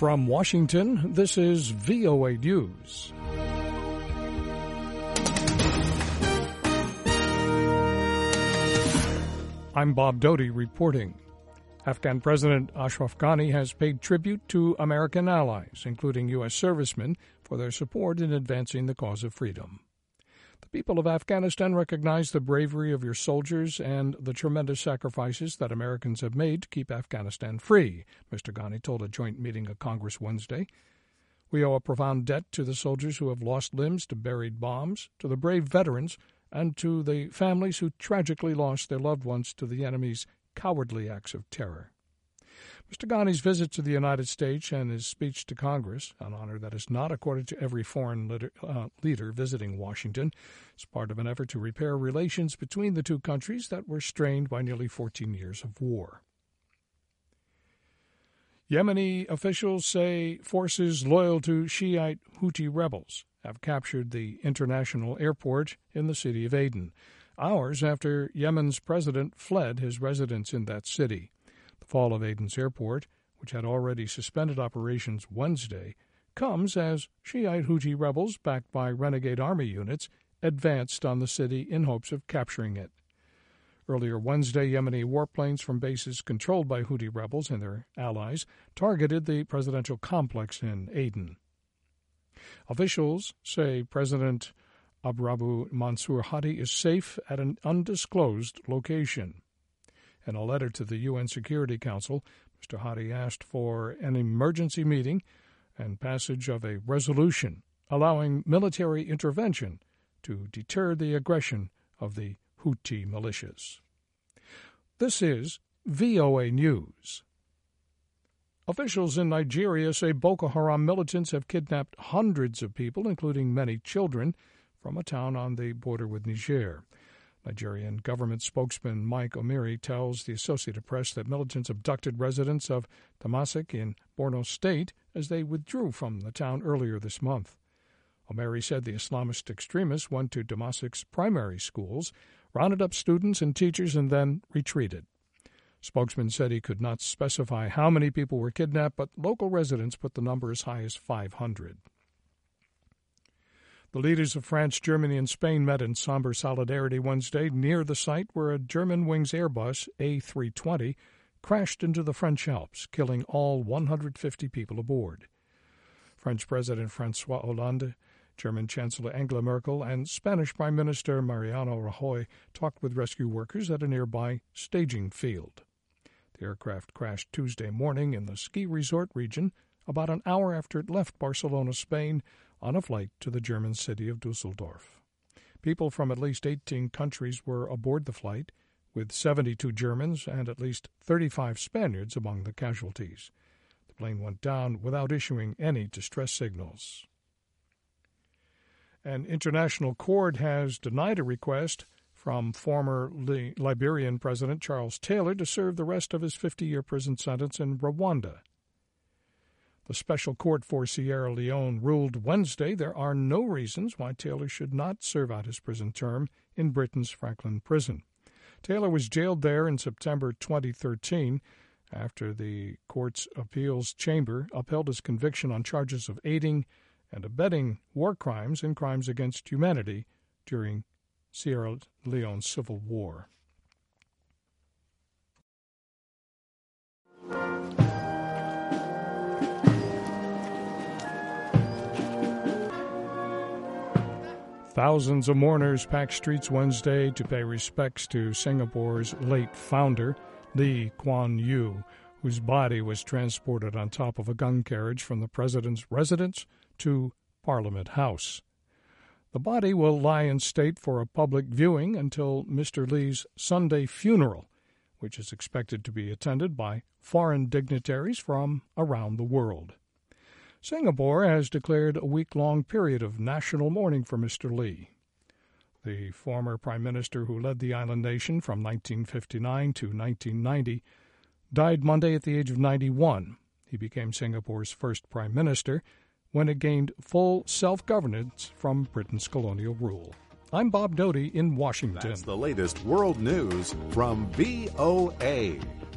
From Washington, this is VOA News. I'm Bob Doty reporting. Afghan President Ashraf Ghani has paid tribute to American allies, including U.S. servicemen, for their support in advancing the cause of freedom. The people of Afghanistan recognize the bravery of your soldiers and the tremendous sacrifices that Americans have made to keep Afghanistan free, Mr. Ghani told a joint meeting of Congress Wednesday. We owe a profound debt to the soldiers who have lost limbs to buried bombs, to the brave veterans, and to the families who tragically lost their loved ones to the enemy's cowardly acts of terror. Mr. Ghani's visit to the United States and his speech to Congress, an honor that is not accorded to every foreign leader visiting Washington, is part of an effort to repair relations between the two countries that were strained by nearly 14 years of war. Yemeni officials say forces loyal to Shiite Houthi rebels have captured the international airport in the city of Aden, hours after Yemen's president fled his residence in that city. The fall of Aden's airport, which had already suspended operations Wednesday, comes as Shiite Houthi rebels, backed by renegade army units, advanced on the city in hopes of capturing it. Earlier Wednesday, Yemeni warplanes from bases controlled by Houthi rebels and their allies targeted the presidential complex in Aden. Officials say President Abdrabbu Mansur Hadi is safe at an undisclosed location. In a letter to the UN Security Council, Mr. Hadi asked for an emergency meeting and passage of a resolution allowing military intervention to deter the aggression of the Houthi militias. This is VOA News. Officials in Nigeria say Boko Haram militants have kidnapped hundreds of people, including many children, from a town on the border with Niger. Nigerian government spokesman Mike Omeri tells the Associated Press that militants abducted residents of Damasak in Borno State as they withdrew from the town earlier this month. Omeri said the Islamist extremists went to Damasak's primary schools, rounded up students and teachers, and then retreated. Spokesman said he could not specify how many people were kidnapped, but local residents put the number as high as 500. The leaders of France, Germany, and Spain met in somber solidarity Wednesday near the site where a Germanwings Airbus A320 crashed into the French Alps, killing all 150 people aboard. French President François Hollande, German Chancellor Angela Merkel, and Spanish Prime Minister Mariano Rajoy talked with rescue workers at a nearby staging field. The aircraft crashed Tuesday morning in the ski resort region about an hour after it left Barcelona, Spain, on a flight to the German city of Dusseldorf. People from at least 18 countries were aboard the flight, with 72 Germans and at least 35 Spaniards among the casualties. The plane went down without issuing any distress signals. An international court has denied a request from former Liberian President Charles Taylor to serve the rest of his 50-year prison sentence in Rwanda. The Special Court for Sierra Leone ruled Wednesday there are no reasons why Taylor should not serve out his prison term in Britain's Franklin Prison. Taylor was jailed there in September 2013 after the court's appeals chamber upheld his conviction on charges of aiding and abetting war crimes and crimes against humanity during Sierra Leone's civil war. Thousands of mourners packed streets Wednesday to pay respects to Singapore's late founder, Lee Kuan Yew, whose body was transported on top of a gun carriage from the president's residence to Parliament House. The body will lie in state for a public viewing until Mr. Lee's Sunday funeral, which is expected to be attended by foreign dignitaries from around the world. Singapore has declared a week-long period of national mourning for Mr. Lee. The former prime minister who led the island nation from 1959 to 1990 died Monday at the age of 91. He became Singapore's first prime minister when it gained full self-governance from Britain's colonial rule. I'm Bob Doty in Washington. That's the latest world news from VOA.